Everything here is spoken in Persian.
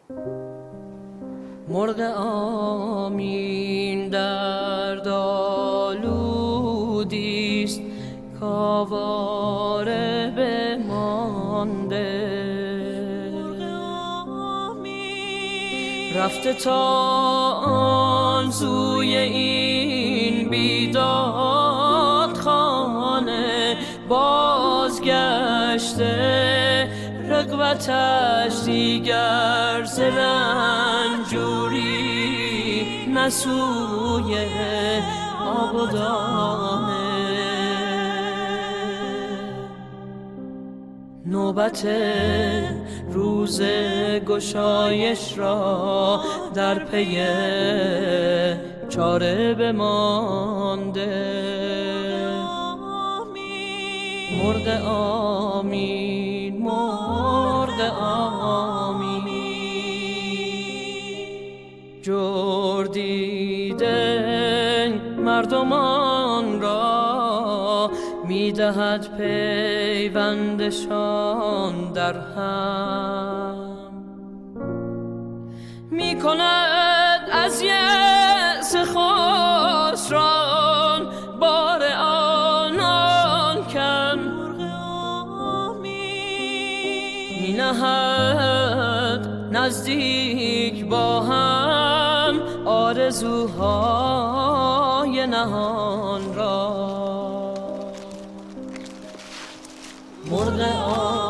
مرغ آمین دردآلودیست کآواره بمانده. رفته تا آن سوی این بیداد خانه، بازگشته رغبتش دیگر ز رنجوری نه سوی آب و دانه. نوبت روز گشایش را در پی چاره بمانده. مرغ آمین، مرغ آمین، جور دیده مردمان را میدهد پیوندشان در هم، میکند از یأس خسران بار آنان کم. مینهد نزدیک با هم آرزوهای نهان را. مرغ